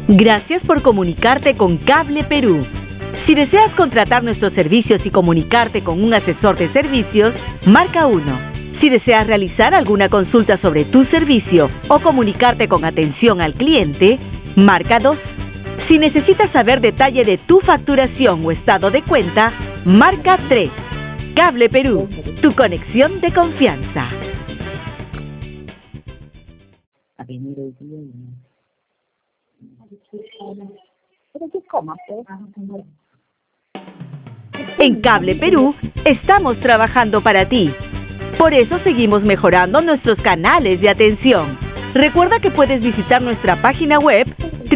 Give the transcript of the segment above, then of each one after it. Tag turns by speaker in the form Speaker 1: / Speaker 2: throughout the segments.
Speaker 1: Gracias por comunicarte con Cable Perú. Si deseas contratar nuestros servicios y comunicarte con un asesor de servicios, marca 1. Si deseas realizar alguna consulta sobre tu servicio o comunicarte con atención al cliente, marca 2. Si necesitas saber detalle de tu facturación o estado de cuenta, marca 3. Cable Perú, tu conexión de confianza. En Cable Perú estamos trabajando para ti. Por eso seguimos mejorando nuestros canales de atención. Recuerda que puedes visitar nuestra página web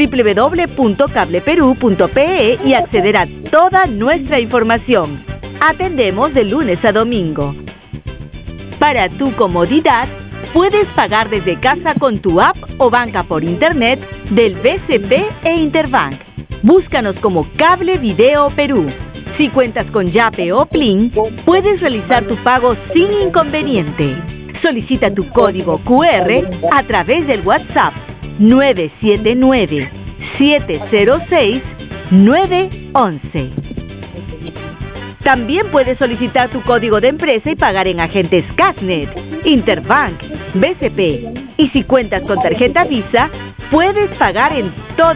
Speaker 1: www.cableperú.pe y acceder a toda nuestra información. Atendemos de lunes a domingo. Para tu comodidad, puedes pagar desde casa con tu app o banca por internet del BCP e Interbank. Búscanos como Cable Video Perú. Si cuentas con Yape o Plin, puedes realizar tu pago sin inconveniente. Solicita tu código QR a través del WhatsApp 979-706-911. También puedes solicitar tu código de empresa y pagar en agentes Casnet, Interbank, BCP. Y si cuentas con tarjeta Visa, puedes pagar en todo